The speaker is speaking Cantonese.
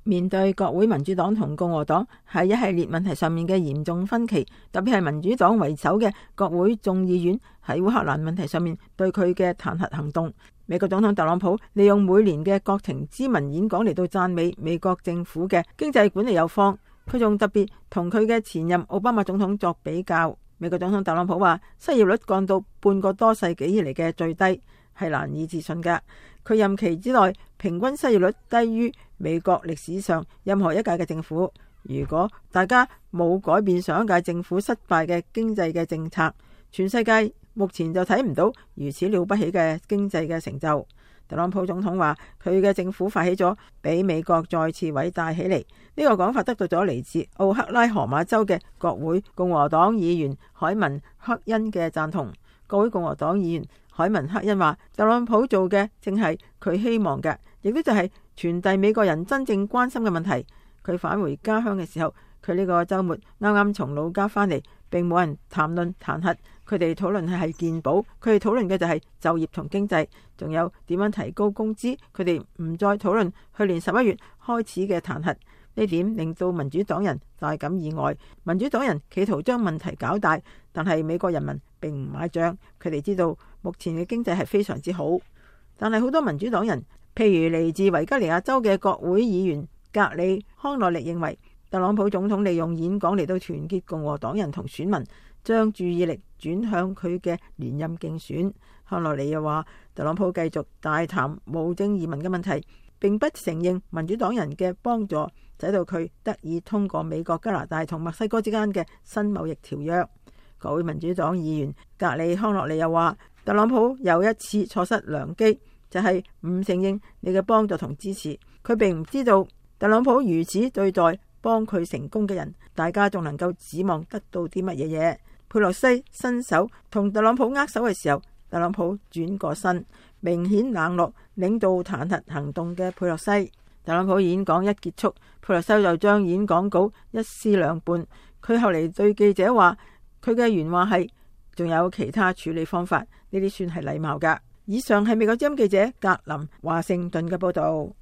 面對國會民主黨同共和黨喺一系列問題上面嘅嚴重分歧，特別係民主黨為首嘅國會眾議院喺烏克蘭問題上面對佢嘅彈劾行動，美國總統特朗普利用每年嘅國情咨文演講嚟到讚美美國政府嘅經濟管理有方。佢仲特別同佢嘅前任奧巴馬總統作比較。美國總統特朗普話失業率降到半個多世紀以嚟嘅最低，係難以置信㗎。佢任期之內平均失業率低於美國歷史上任何一屆嘅政府。如果大家冇改變上一屆政府失敗嘅經濟嘅政策，全世界目前就睇唔到如此了不起嘅經濟嘅成就。特朗普總統話佢嘅政府發起咗俾美國再次偉大起嚟，呢個講法得到咗嚟自奧克拉荷馬州嘅國會共和黨議員凱文克恩嘅贊同。國會共和黨議員凱文克恩話特朗普做嘅正係佢希望嘅，亦都就係傳遞美國人真正關心嘅問題。佢返回家鄉嘅時候，佢呢個週末啱啱從老家返嚟，並冇人談論彈劾，佢哋討論係健保，佢哋討論嘅就係就業同經濟，仲有點樣提高工資。佢哋唔再討論去年11月開始嘅彈劾。呢點令到民主黨人大感意外。民主黨人企圖將問題搞大，但係美國人民並唔買賬。佢哋知道目前嘅經濟係非常之好，但係好多民主黨人，譬如嚟自維吉尼亞州嘅國會議員格里康諾力認為特朗普總統利用演講嚟到團結共和黨人同選民，將注意力轉向佢嘅連任競選。康諾力又話特朗普繼續大談無證移民嘅問題，並不承認民主黨人嘅幫助，使到佢得以通過美國、加拿大同墨西哥之間嘅新貿易條約。國會民主黨議員格里康諾利又話特朗普又一次錯失良機，就係唔承認你嘅幫助同支持。佢並唔知道特朗普如此對待幫佢成功嘅人，大家仲能夠指望得到啲乜嘢嘢？佩洛西伸手同特朗普握手嘅時候，特朗普轉過身，明顯冷落領導彈劾行動嘅佩洛西。特朗普演講一結束，佩洛西就將演講稿一撕兩半。佢後嚟對記者話，佢嘅原話係仲有其他處理方法，呢啲算係禮貌㗎。以上係美國之音記者格林華盛頓嘅報道。